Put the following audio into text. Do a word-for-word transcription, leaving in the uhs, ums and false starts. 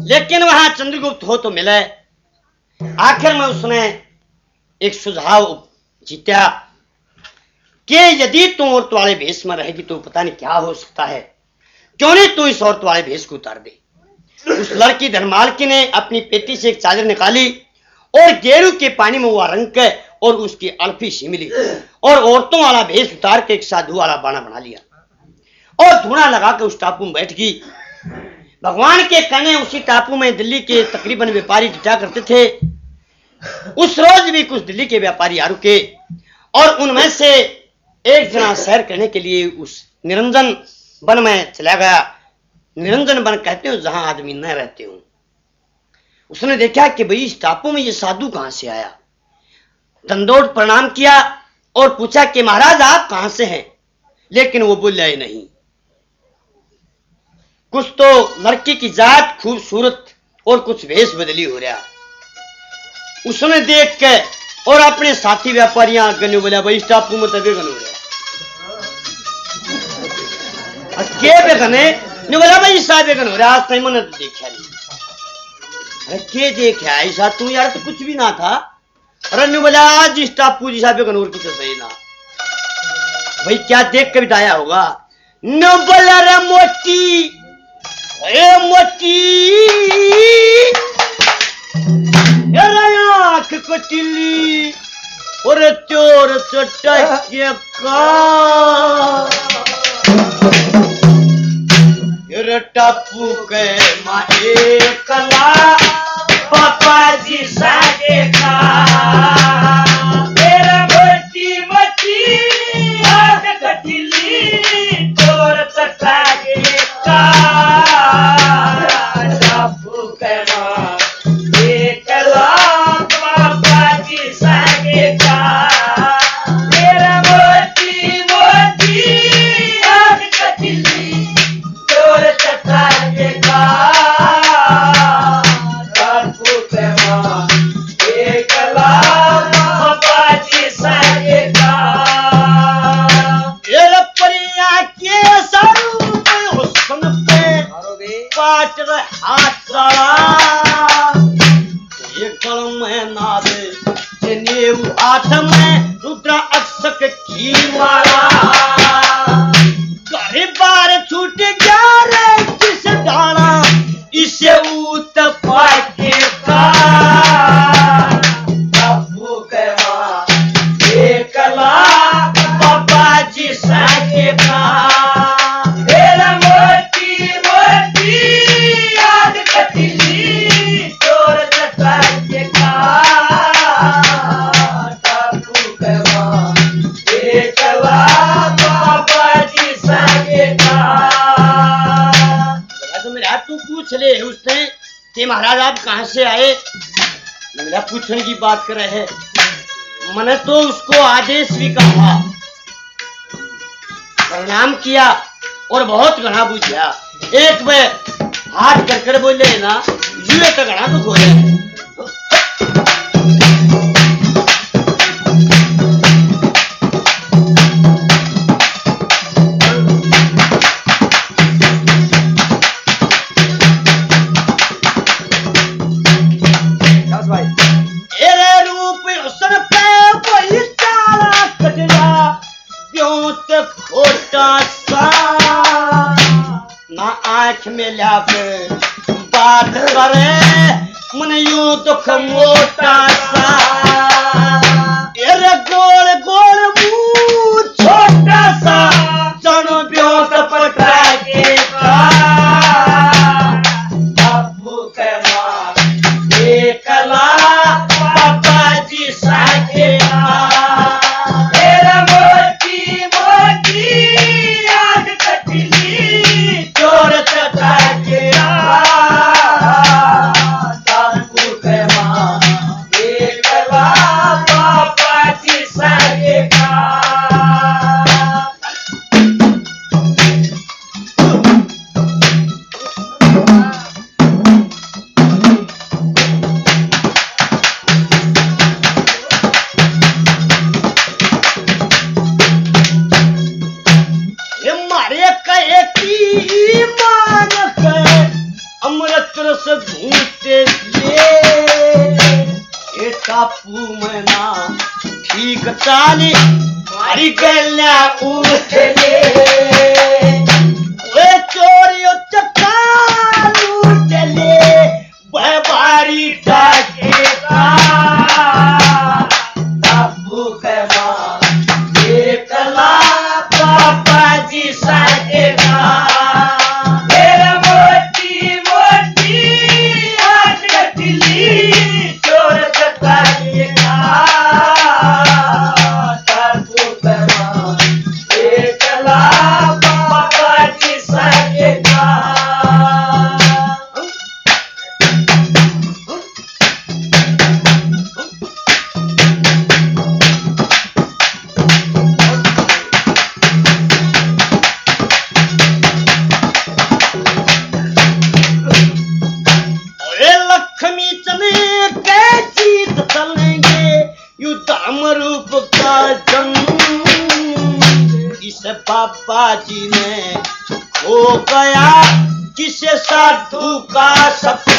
लेकिन वहां चंद्रगुप्त हो तो मिले। आखिर में उसने एक सुझाव जीता कि यदि तू औरत वाले भेष में रहेगी तो पता नहीं क्या हो सकता है, क्यों नहीं तू इस औरत वाले भेष को उतार दे। उस लड़की धर्मालकी ने अपनी पेटी से एक चादर निकाली और गेरू के पानी में वो रंग के और उसकी अल्फी सिमली और औरतों वाला भेष उतार के एक साधु वाला बाणा बना लिया और धुआं लगा के उस टापू में बैठ गई। भगवान के कहने उसी टापू में दिल्ली के तकरीबन व्यापारी टिटा करते थे। उस रोज भी कुछ दिल्ली के व्यापारी आ रुके और उनमें से एक जना सैर करने के लिए उस निरंजन वन में चला गया। निरंजन वन कहते हो जहां आदमी न रहते हो। उसने देखा कि भाई इस टापू में ये साधु कहां से आया। दंडोत प्रणाम किया और पूछा कि महाराज आप कहां से हैं, लेकिन वो बोला ही नहीं। कुछ तो लड़की की जात खूबसूरत और कुछ वेश बदली हो रहा। उसने देख के और अपने साथी व्यापारियां गने बोला भाई इस टापू में तबे गन हो रहा के बेगने ने बोला भाई साहब बेगन हो रहा। आज तक मैंने तो देखा नहीं। अरे के देखा ऐसा तू यार तो कुछ भी ना था। अरे ने बोला आज इस टापू जी साहब बेगन और की तो सही ना भाई क्या देख के बिताया होगा। न बोला रे मोटी ए मोटी आंख कटिली और चोर चटके का टापू के माए कला पापा जी सागे का मेरा मोटी मोटी आंख कटिली चोर चटके का टापू के माए कला पापा जी सागे का मेरा मोटी मोटी आंख कटिली चोर चटके का टापू के माए कला पापा जी सागे का ये परिया के सारू पे हुस्न पे काट रहे हाथ सारा ये कलम में ना दे जनेऊ हाथ में रुद्रा अक्षक की माला घरे बार छूट गया रे किस डाला इसे ऊत पाके का टापू के माए कला पापा जी सागे का मेरा मोटी मोटी आंख कटिली चोर चटके का टापू के माए कला पापा जी सागे का। तो मेरा तू पूछ ले उसने कि महाराज आप कहां से आए। मेरा पूछने की बात कर रहे हैं। मैंने तो उसको आदेश भी कहा, प्रणाम किया और बहुत घना बुझा। एक वे हाथ कर कर बोले ना जुए का घना तो खोले। आंख में लाके बात करे मन यूं दुख मोटा सा एरे गोल गोल मुंह छोटा सा जनो ब्योत पटाके का टापू के माए कला पापा जी सागे का एरे मोटी मोटी आंख कटिली चोर चटके टापू के माए कला पापा जी सागे सूत्र से घूटे ये टापू में ना ठीक चाली मारी गल्या उठले वे चोरियों चक्का लूटले वह बारी डाके का टापू के माँ एकला पापा जी साकेगा बाबा जी ने खो गया जिसे साधु का सपना